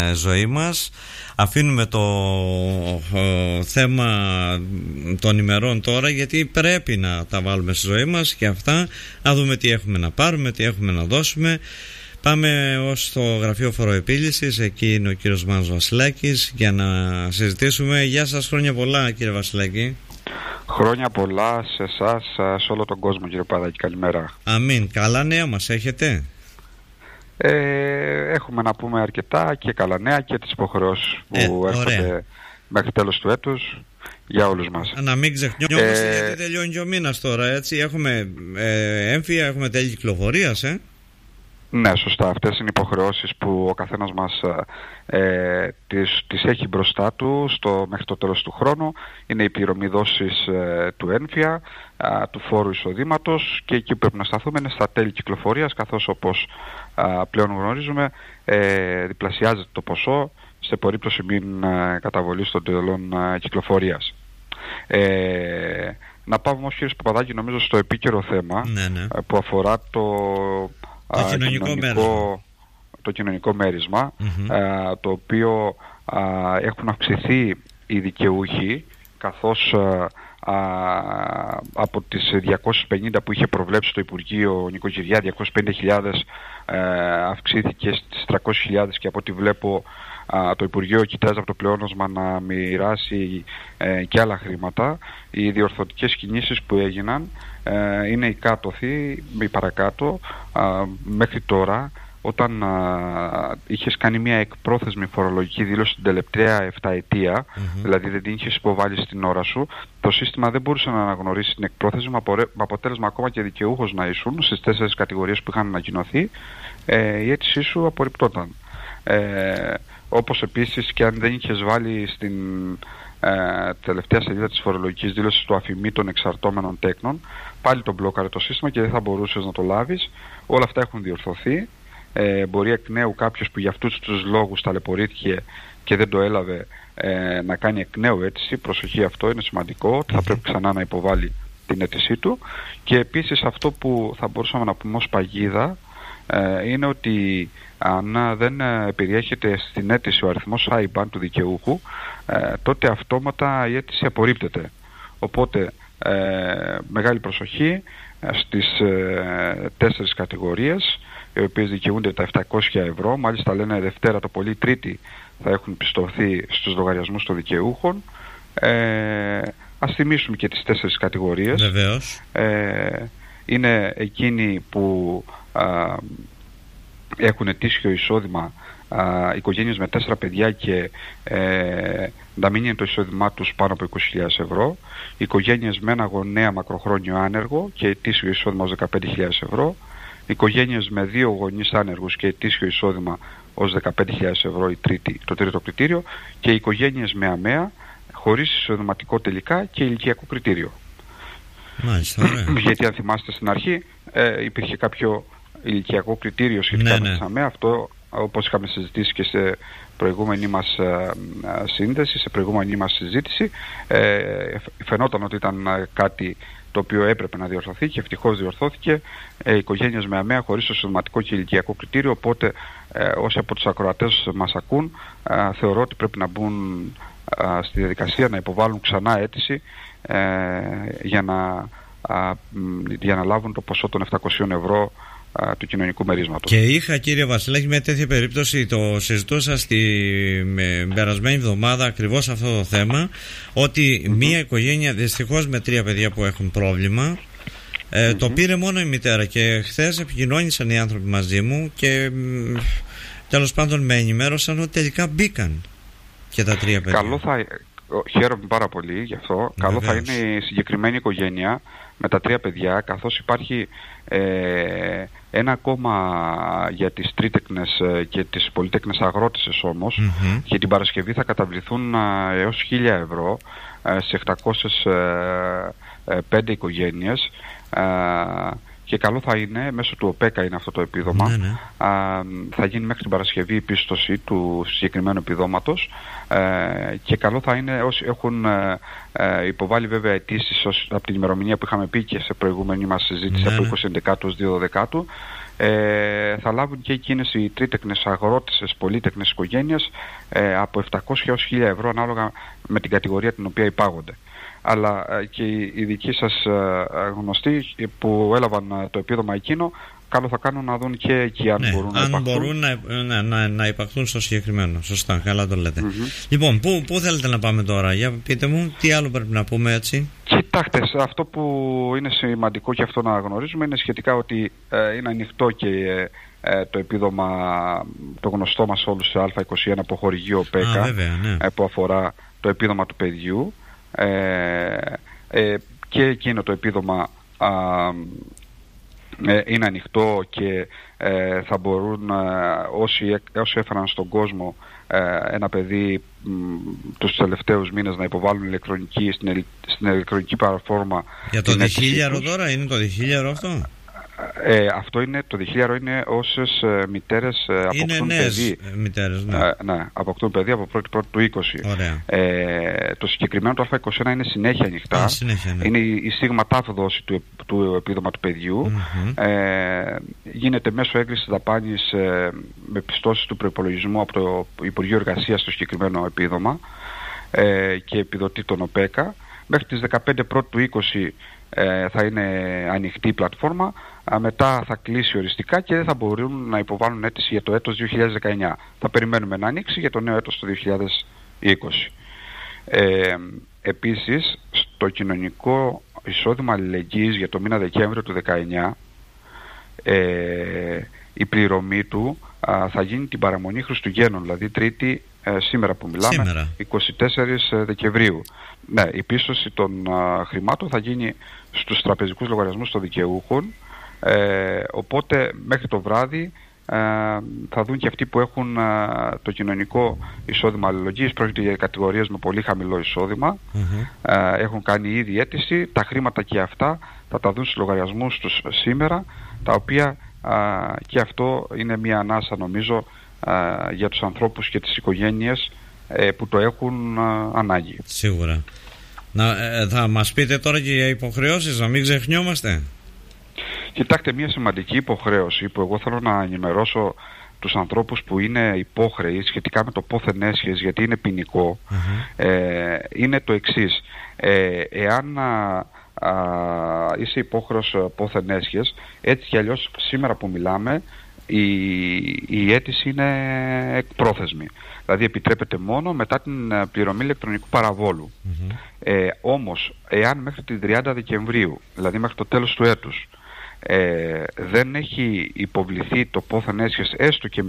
ζωή μας. Αφήνουμε το θέμα των ημερών τώρα, γιατί πρέπει να τα βάλουμε στη ζωή μας και αυτά, να δούμε τι έχουμε να πάρουμε, τι έχουμε να δώσουμε. Πάμε ως στο γραφείο φοροεπίλυσης, εκεί είναι ο κύριος Μάνος Βασιλάκης για να συζητήσουμε. Γεια σας, χρόνια πολλά κύριε Βασιλάκη. Χρόνια πολλά σε εσάς, σε όλο τον κόσμο κύριε Παδάκη, καλημέρα. Αμήν. Καλά νέα μας έχετε? Έχουμε να πούμε αρκετά και καλά νέα και τις υποχρεώσεις που έρχονται μέχρι τέλος του έτους για όλους μας. Να μην ξεχνιόμαστε γιατί τελειώνει και ο μήνας τώρα, έτσι. Έχουμε έμφυα, έχουμε τέλη κυκλοφορίας, Ναι, σωστά. Αυτές είναι υποχρεώσεις που ο καθένας μας τις έχει μπροστά του μέχρι το τέλος του χρόνου. Είναι η πληρωμή δόσης του έμφυα, του φόρου εισοδήματος, και εκεί που πρέπει να σταθούμε είναι στα τέλη κυκλοφορίας, καθώς όπως πλέον γνωρίζουμε διπλασιάζεται το ποσό σε περίπτωση μην καταβολής των τελών κυκλοφορίας. Να πάμε όμως κύριε Παπαδάκη νομίζω στο επίκαιρο θέμα, που αφορά το κοινωνικό μέρισμα, το οποίο έχουν αυξηθεί οι δικαιούχοι, καθώς από τις 250 που είχε προβλέψει το Υπουργείο Νοικοκυριά, 250.000 αυξήθηκε στις 300.000, και από ό,τι βλέπω το Υπουργείο κοιτάζει από το πλεόνασμα να μοιράσει και άλλα χρήματα. Οι διορθωτικές κινήσεις που έγιναν είναι οι κάτωθοι, οι παρακάτω. Μέχρι τώρα, όταν είχες κάνει μια εκπρόθεσμη φορολογική δήλωση την τελευταία 7 ετία, δηλαδή δεν την είχες υποβάλει στην ώρα σου, το σύστημα δεν μπορούσε να αναγνωρίσει την εκπρόθεση, με αποτέλεσμα ακόμα και δικαιούχος να ήσουν στις 4 κατηγορίες που είχαν ανακοινωθεί, η αίτησή σου απορριπτόταν. Όπως επίσης και αν δεν είχες βάλει στην τελευταία σελίδα της φορολογικής δήλωσης το αφημί των εξαρτώμενων τέκνων, πάλι το μπλόκαρε το σύστημα και δεν θα μπορούσες να το λάβεις. Όλα αυτά έχουν διορθωθεί. Μπορεί εκ νέου κάποιος που για αυτούς τους λόγους ταλαιπωρήθηκε και δεν το έλαβε να κάνει εκ νέου αίτηση. Προσοχή, αυτό είναι σημαντικό. Θα πρέπει ξανά να υποβάλει την αίτησή του. Και επίσης αυτό που θα μπορούσαμε να πούμε ως παγίδα είναι ότι αν δεν περιέχεται στην αίτηση ο αριθμός IBAN του δικαιούχου, τότε αυτόματα η αίτηση απορρίπτεται. Οπότε μεγάλη προσοχή στις 4 κατηγορίες, οι οποίες δικαιούνται τα 700 ευρώ. Μάλιστα λένε Δευτέρα το πολύ, Τρίτη θα έχουν πιστωθεί στους λογαριασμούς των δικαιούχων. Ας θυμίσουμε και τις 4 κατηγορίες. Βεβαίως. Είναι εκείνοι που έχουν ετήσιο εισόδημα, οικογένειες με 4 παιδιά και να μην είναι το εισόδημά τους πάνω από 20.000 ευρώ, οικογένειες με ένα γονέα μακροχρόνιο άνεργο και ετήσιο εισόδημα ως 15.000 ευρώ, οικογένειες με 2 γονείς άνεργους και ετήσιο εισόδημα ως 15.000 ευρώ, το τρίτο κριτήριο, και οικογένειες με ΑΜΕΑ χωρίς εισοδηματικό τελικά και ηλικιακό κριτήριο. Μάλιστα, γιατί αν θυμάστε στην αρχή υπήρχε κάποιο ηλικιακό κριτήριο σχετικά με τις ΑΜΕΑ. Αυτό, όπως είχαμε συζητήσει και σε προηγούμενη μας σύνδεση, σε προηγούμενη μας συζήτηση, φαινόταν ότι ήταν κάτι το οποίο έπρεπε να διορθωθεί και ευτυχώς διορθώθηκε. Οικογένειες με ΑΜΕΑ χωρίς εισοδηματικό και ηλικιακό κριτήριο. Οπότε όσοι από τους ακροατές μας ακούν, θεωρώ ότι πρέπει να μπουν στη διαδικασία να υποβάλουν ξανά αίτηση για να λάβουν το ποσό των 700 ευρώ του κοινωνικού μερίσματος. Και είχα, κύριε Βασιλάκη, μια τέτοια περίπτωση, το συζητούσα στην περασμένη εβδομάδα ακριβώς αυτό το θέμα, ότι μια οικογένεια δυστυχώς με 3 παιδιά που έχουν πρόβλημα, το πήρε μόνο η μητέρα, και χθες επικοινώνησαν οι άνθρωποι μαζί μου και τέλος πάντων με ενημέρωσαν ότι τελικά μπήκαν και τα 3 παιδιά. Χαίρομαι πάρα πολύ γι' αυτό. Καλό θα είναι η συγκεκριμένη οικογένεια με τα 3 παιδιά, καθώς υπάρχει ένα ακόμα για τις τρίτεκνες και τις πολυτέκνες αγρότησες όμως. Για την Παρασκευή θα καταβληθούν έως 1.000 ευρώ σε 705 οικογένειες, και καλό θα είναι, μέσω του ΟΠΕΚΑ είναι αυτό το επίδομα, θα γίνει μέχρι την Παρασκευή η πίστοση του συγκεκριμένου επιδόματος, και καλό θα είναι όσοι έχουν υποβάλει βέβαια αιτήσεις από την ημερομηνία που είχαμε πει και σε προηγούμενη μας συζήτηση, από 20 Δεκάτου ως 2 Δεκάτου, θα λάβουν και εκείνες οι τρίτεκνες αγρότησες πολύτεκνες οικογένειες από 700 έως 1.000 ευρώ ανάλογα με την κατηγορία την οποία υπάγονται. Αλλά και οι δικοί σας γνωστοί που έλαβαν το επίδομα εκείνο, καλό θα κάνουν να δουν και εκεί αν μπορούν να υπαχθούν. Μπορούν να υπαχθούν στο συγκεκριμένο. Σωστά, καλά το λέτε. Λοιπόν, πού θέλετε να πάμε τώρα, για πείτε μου, τι άλλο πρέπει να πούμε έτσι. Κοιτάξτε, αυτό που είναι σημαντικό και αυτό να γνωρίζουμε είναι σχετικά ότι είναι ανοιχτό και το επίδομα, το γνωστό μας όλους σε Α21 από χορηγείο ΠΕΚΑ, που αφορά το επίδομα του παιδιού, και εκείνο το επίδομα είναι ανοιχτό και θα μπορούν όσοι έφεραν στον κόσμο ένα παιδί τους τελευταίους μήνες να υποβάλουν στην ηλεκτρονική πλατφόρμα. Για το διχίλιαρο τώρα, είναι το διχίλιαρο αυτό? Αυτό είναι, το διχίλιαρο είναι όσες μητέρες αποκτούν παιδί. Μητέρες, ναι, αποκτούν παιδί από 1η του 20. Το συγκεκριμένο το Α21 είναι συνέχεια ανοιχτά. Είναι η σίγμα τάφ δόση του επίδομα του παιδιού. Γίνεται μέσω έγκρισης δαπάνης με πιστώσεις του προϋπολογισμού από το Υπουργείο Εργασίας στο συγκεκριμένο επίδομα και επιδοτεί τον ΟΠΕΚΑ. Μέχρι τις 15 πρώτου του 20 θα είναι ανοιχτή η πλατφόρμα, μετά θα κλείσει οριστικά και δεν θα μπορούν να υποβάλουν αίτηση για το έτος 2019. Θα περιμένουμε να ανοίξει για το νέο έτος το 2020. Επίσης, στο κοινωνικό εισόδημα αλληλεγγύης για το μήνα Δεκέμβριο του 2019, η πληρωμή του θα γίνει την παραμονή Χριστουγέννων, δηλαδή Τρίτη, σήμερα που μιλάμε, 24 Δεκεμβρίου. Ναι, η πίστοση των χρημάτων θα γίνει στους τραπεζικούς λογαριασμούς των δικαιούχων, οπότε μέχρι το βράδυ θα δουν και αυτοί που έχουν το κοινωνικό εισόδημα αλληλεγγύης. Πρόκειται για κατηγορίες με πολύ χαμηλό εισόδημα, έχουν κάνει ήδη αίτηση, τα χρήματα και αυτά θα τα δουν στους λογαριασμούς τους σήμερα, τα οποία και αυτό είναι μια ανάσα νομίζω για τους ανθρώπους και τις οικογένειες που το έχουν ανάγκη. Σίγουρα. Θα μας πείτε τώρα και για υποχρεώσεις, να μην ξεχνιόμαστε. Κοιτάξτε, μια σημαντική υποχρέωση που εγώ θέλω να ενημερώσω τους ανθρώπους που είναι υπόχρεοι σχετικά με το πόθεν έσχες, γιατί είναι ποινικό, είναι το εξής. Εάν είσαι υπόχρεος πόθεν έσχες, έτσι κι αλλιώς σήμερα που μιλάμε η αίτηση είναι εκπρόθεσμη. Δηλαδή επιτρέπεται μόνο μετά την πληρωμή ηλεκτρονικού παραβόλου. Όμως, εάν μέχρι την 30 Δεκεμβρίου, δηλαδή μέχρι το τέλος του έτους, δεν έχει υποβληθεί το πόθεν έσχες έστω και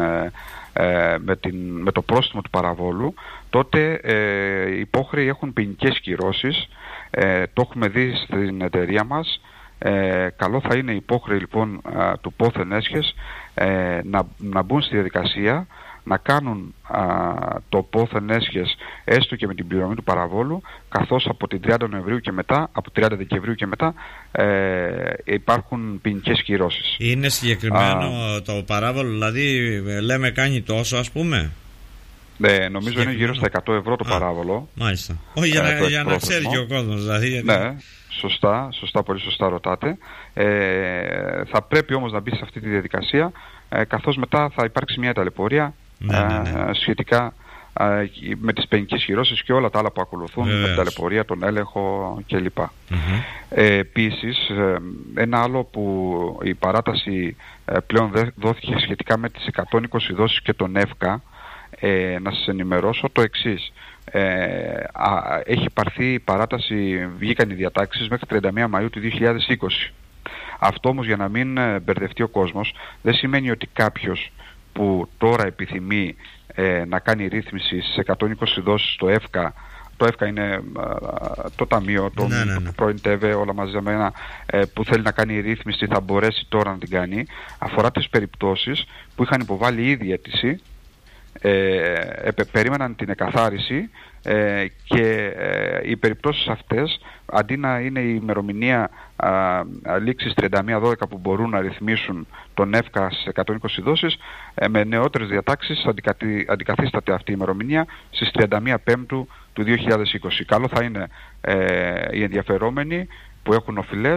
με το πρόστιμο του παραβόλου, τότε οι υπόχρεοι έχουν ποινικές κυρώσεις. Το έχουμε δει στην εταιρεία μας. Καλό θα είναι οι υπόχρεοι λοιπόν του πόθεν έσχες να μπουν στη διαδικασία, να κάνουν το πόθεν έσχες έστω και με την πληρωμή του παραβόλου, καθώς από την 30 Νοεμβρίου και μετά, από 30 Δεκεμβρίου και μετά υπάρχουν ποινικές κυρώσεις. Είναι συγκεκριμένο το παράβολο, δηλαδή λέμε κάνει τόσο, ας πούμε? Νομίζω είναι γύρω στα 100 ευρώ το παράβολο. Μάλιστα. Όχι, για να ξέρει και ο κόσμος δηλαδή. Γιατί... Ναι, σωστά, πολύ σωστά ρωτάτε. Θα πρέπει όμως να μπει σε αυτή τη διαδικασία, καθώς μετά θα υπάρξει μια ταλαιπωρία σχετικά με τις ποινικές κυρώσεις και όλα τα άλλα που ακολουθούν, με την ταλαιπωρία, τον έλεγχο κλπ. Επίσης, ένα άλλο που η παράταση πλέον δόθηκε σχετικά με τις 120 δόσεις και τον ΕΦΚΑ, να σας ενημερώσω το εξής. Έχει πάρθει η παράταση, βγήκαν οι διατάξεις μέχρι 31 Μαΐου του 2020. Αυτό όμως, για να μην μπερδευτεί ο κόσμος, δεν σημαίνει ότι κάποιος που τώρα επιθυμεί να κάνει ρύθμιση στις 120 δόσεις στο ΕΦΚΑ, το ΕΦΚΑ είναι το ταμείο, το πρώην ΤΕΒΕ, όλα μαζεμένα, που θέλει να κάνει ρύθμιση, θα μπορέσει τώρα να την κάνει. Αφορά τις περιπτώσεις που είχαν υποβάλει ήδη αίτηση, περίμεναν την εκαθάριση και οι περιπτώσεις αυτές, αντί να είναι η ημερομηνία λήξης 31-12 που μπορούν να ρυθμίσουν τον ΕΦΚΑ στις 120 δόσεις, με νεότερες διατάξεις αντικαθίσταται αυτή η ημερομηνία στις 31 Πέμπτου του 2020. Καλό θα είναι οι ενδιαφερόμενοι που έχουν οφειλές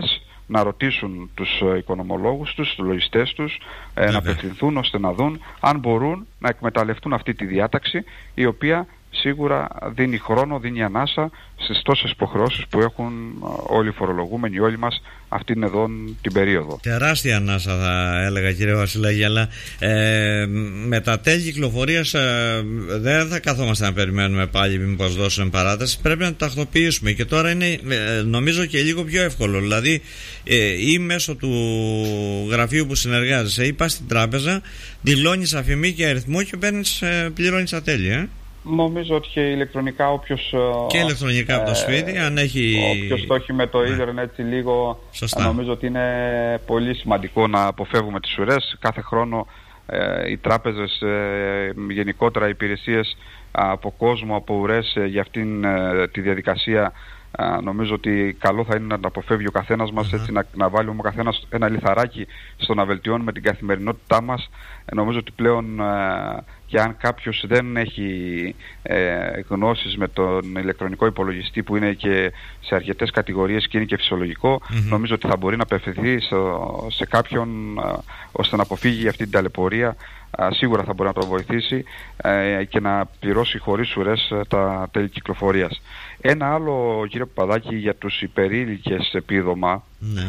να ρωτήσουν τους οικονομολόγους τους, τους λογιστές τους, να απευθυνθούν ώστε να δουν αν μπορούν να εκμεταλλευτούν αυτή τη διάταξη, η οποία σίγουρα δίνει χρόνο, δίνει ανάσα στις τόσες υποχρεώσεις που έχουν όλοι οι φορολογούμενοι, όλοι μας αυτήν εδώ την περίοδο. Τεράστια ανάσα θα έλεγα, κύριε Βασιλάκη, αλλά με τα τέλη κυκλοφορίας δεν θα καθόμαστε να περιμένουμε πάλι μήπως δώσουν παράταση, πρέπει να το τακτοποιήσουμε, και τώρα είναι νομίζω και λίγο πιο εύκολο, δηλαδή ή μέσω του γραφείου που συνεργάζεσαι ή πας στην τράπεζα, δηλώνεις αφημί και αριθμό και πληρώνεις τα τέλη. Νομίζω ότι και ηλεκτρονικά όποιος... Και ηλεκτρονικά από το σπίτι, αν έχει... Όποιος το έχει με το ίντερνετ έτσι λίγο... Σωστά. Νομίζω ότι είναι πολύ σημαντικό να αποφεύγουμε τις ουρές. Κάθε χρόνο οι τράπεζες, γενικότερα οι υπηρεσίες από κόσμο, από ουρές για αυτήν τη διαδικασία, νομίζω ότι καλό θα είναι να τα αποφεύγει ο καθένας μας, έτσι να βάλουμε ο καθένας ένα λιθαράκι στο να βελτιώνουμε την καθημερινότητά μας. Νομίζω ότι πλέον και αν κάποιος δεν έχει γνώσεις με τον ηλεκτρονικό υπολογιστή, που είναι και σε αρκετές κατηγορίες και είναι και φυσιολογικό, νομίζω ότι θα μπορεί να απευθυνθεί σε κάποιον ώστε να αποφύγει αυτή την ταλαιπωρία. Σίγουρα θα μπορεί να το βοηθήσει και να πληρώσει χωρίς ουρές τα τέλη κυκλοφορίας. Ένα άλλο, κύριε Παπαδάκη, για τους υπερήλικες επίδομα,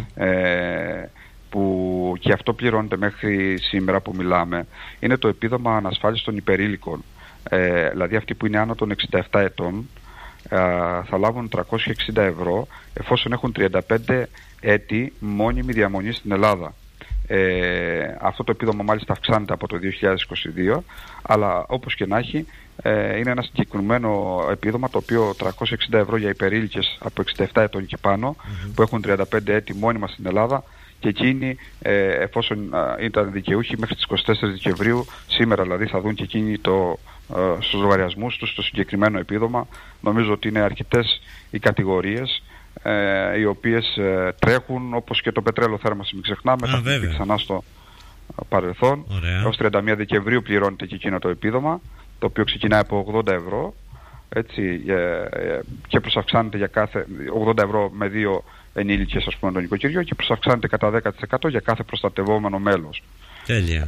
που και αυτό πληρώνεται μέχρι σήμερα που μιλάμε, είναι το επίδομα ανασφάλισης των υπερήλικων. Δηλαδή αυτοί που είναι άνω των 67 ετών θα λάβουν 360 ευρώ εφόσον έχουν 35 έτη μόνιμη διαμονή στην Ελλάδα. Αυτό το επίδομα μάλιστα αυξάνεται από το 2022, αλλά όπως και να έχει είναι ένα συγκεκριμένο επίδομα, το οποίο 360 ευρώ για υπερήλικες από 67 ετών και πάνω που έχουν 35 έτη μόνιμα στην Ελλάδα, και εκείνοι εφόσον ήταν δικαιούχοι μέχρι τις 24 Δεκεμβρίου, σήμερα δηλαδή, θα δουν και εκείνοι στους λογαριασμούς τους το συγκεκριμένο επίδομα. Νομίζω ότι είναι αρκετές οι κατηγορίες οι οποίες τρέχουν, όπως και το πετρέλαιο θέρμανση, μην ξεχνάμε, θα βγει ξανά στο παρελθόν. Έως 31 Δεκεμβρίου πληρώνεται και εκείνο το επίδομα, το οποίο ξεκινάει από 80 ευρώ, έτσι, και προσαυξάνεται για κάθε 80 ευρώ με 2 ενήλικες, ας πούμε, το νοικοκυριό, και προσαυξάνεται κατά 10% για κάθε προστατευόμενο μέλος. Τέλεια.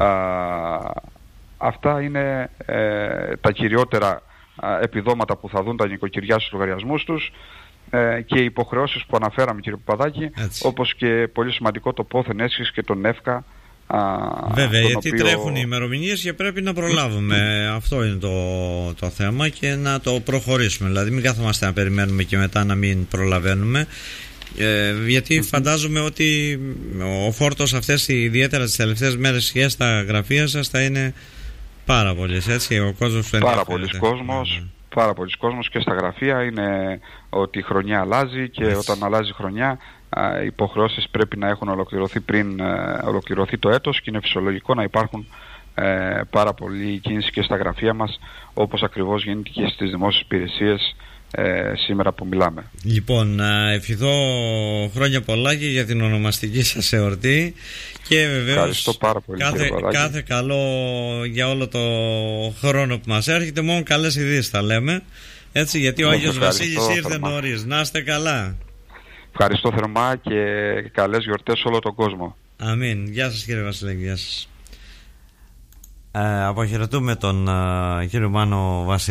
Αυτά είναι τα κυριότερα επιδόματα που θα δουν τα νοικοκυριά στους λογαριασμούς τους, και οι υποχρεώσεις που αναφέραμε, κύριε Παπαδάκη, όπως και πολύ σημαντικό το πόθεν έσχης και τον ΕΦΚΑ. Βέβαια, γιατί τρέχουν οι ημερομηνίες και πρέπει να προλάβουμε. Αυτό είναι το θέμα, και να το προχωρήσουμε. Δηλαδή μην κάθομαστε να περιμένουμε και μετά να μην προλαβαίνουμε, γιατί φαντάζομαι ότι ο φόρτος αυτές, ιδιαίτερα τις τελευταίες μέρες και στα γραφεία σας, θα είναι πάρα πολλές, έτσι, ο κόσμος πάρα πολλοί κόσμος και στα γραφεία. Είναι ότι η χρονιά αλλάζει, και όταν αλλάζει η χρονιά οι υποχρεώσεις πρέπει να έχουν ολοκληρωθεί πριν ολοκληρωθεί το έτος, και είναι φυσιολογικό να υπάρχουν πάρα πολλή κίνηση και στα γραφεία μας, όπως ακριβώς γίνεται και στις δημόσιες υπηρεσίες σήμερα που μιλάμε. Λοιπόν, να ευχηθώ χρόνια πολλά και για την ονομαστική σας εορτή, και βεβαίως κάθε καλό για όλο το χρόνο που μας έρχεται. Μόνο καλές ειδήσεις θα λέμε, έτσι, γιατί ο Άγιος Βασίλης ήρθε νωρίς. Να είστε καλά. Ευχαριστώ θερμά και καλές γιορτές σε όλο τον κόσμο. Αμήν. Γεια σας, κύριε Βασιλάκη. Γεια σας. Αποχαιρετούμε τον κύριο Μάνο Βασιλάκη.